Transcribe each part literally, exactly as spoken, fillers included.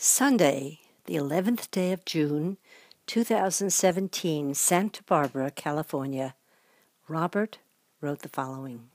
Sunday, the eleventh day of June, two thousand seventeen, Santa Barbara, California. Robert wrote the following.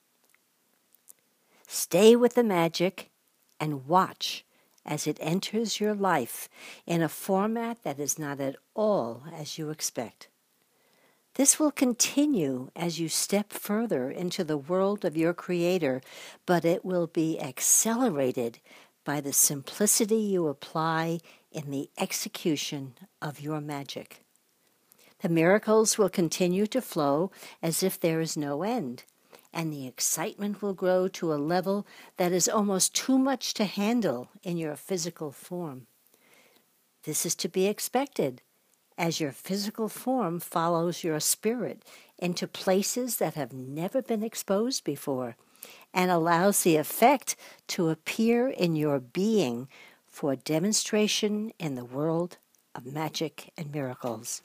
Stay with the magic and watch as it enters your life in a format that is not at all as you expect. This will continue as you step further into the world of your Creator, but it will be accelerated by the simplicity you apply in the execution of your magic. The miracles will continue to flow as if there is no end, and the excitement will grow to a level that is almost too much to handle in your physical form. This is to be expected, as your physical form follows your spirit into places that have never been exposed before, and allows the effect to appear in your being for demonstration in the world of magic and miracles.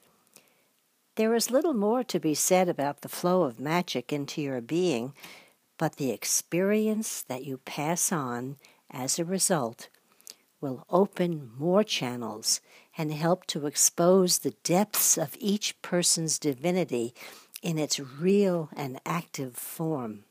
There is little more to be said about the flow of magic into your being, but the experience that you pass on as a result will open more channels and help to expose the depths of each person's divinity in its real and active form.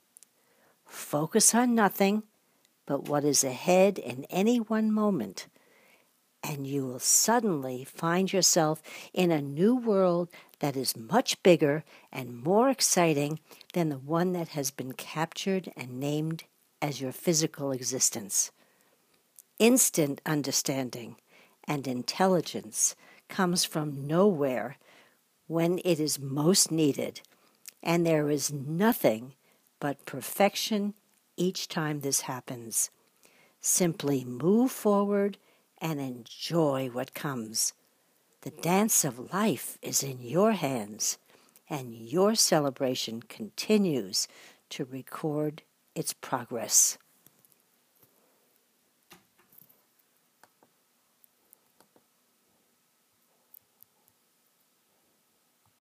Focus on nothing but what is ahead in any one moment, and you will suddenly find yourself in a new world that is much bigger and more exciting than the one that has been captured and named as your physical existence. Instant understanding and intelligence comes from nowhere when it is most needed, and there is nothing but perfection each time this happens. Simply move forward and enjoy what comes. The dance of life is in your hands, and your celebration continues to record its progress.